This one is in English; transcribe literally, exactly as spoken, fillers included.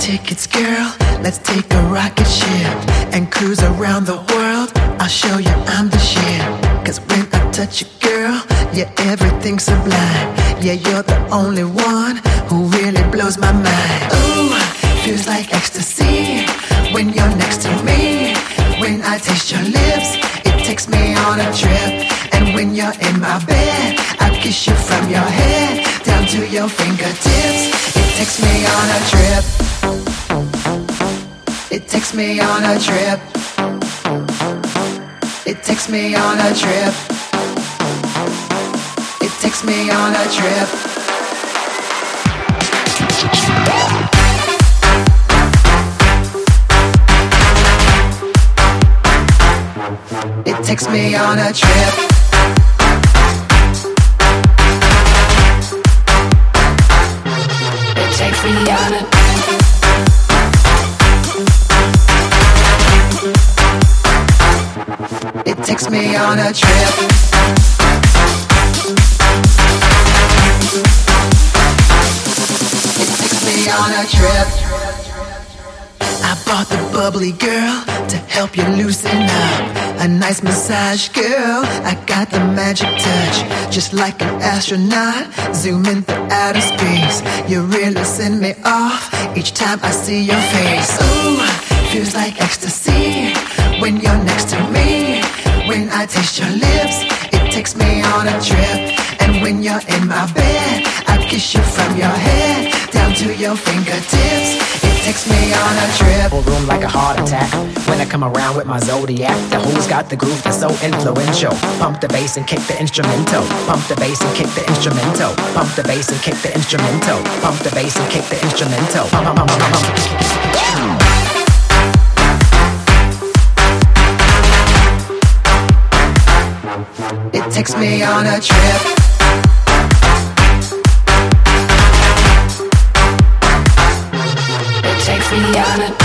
tickets, girl. Let's take a rocket ship and cruise around the world. I'll show you I'm the shit. Cause when I touch you, girl, yeah, everything's sublime. Yeah, you're the only one who really blows my mind. Ooh, feels like ecstasy when you're next to me. When I taste your lips, it takes me on a trip. And when you're in my bed, I kiss you from your head down to your fingertips. It takes me on a trip. It takes me on a trip. It takes me on a trip. It takes me on a trip. It takes me on a trip. It takes me on a It takes me on a trip. It takes me on a trip. I bought the bubbly girl to help you loosen up. A nice massage, girl. I got the magic touch, just like an astronaut. Zoom in through outer space. You really send me off each time I see your face. Ooh, feels like ecstasy when you're next to me. When I taste your lips, it takes me on a trip. And when you're in my bed, I kiss you from your head down to your fingertips. It takes me on a trip. Full room like a heart attack when I come around with my Zodiac. The who's got the groove that's so influential. Pump the bass and kick the instrumental. Pump the bass and kick the instrumental. Pump the bass and kick the instrumental. Pump the bass and kick the instrumental. Pump, pump, pump, pump, pump. It takes me on a trip. It takes me on a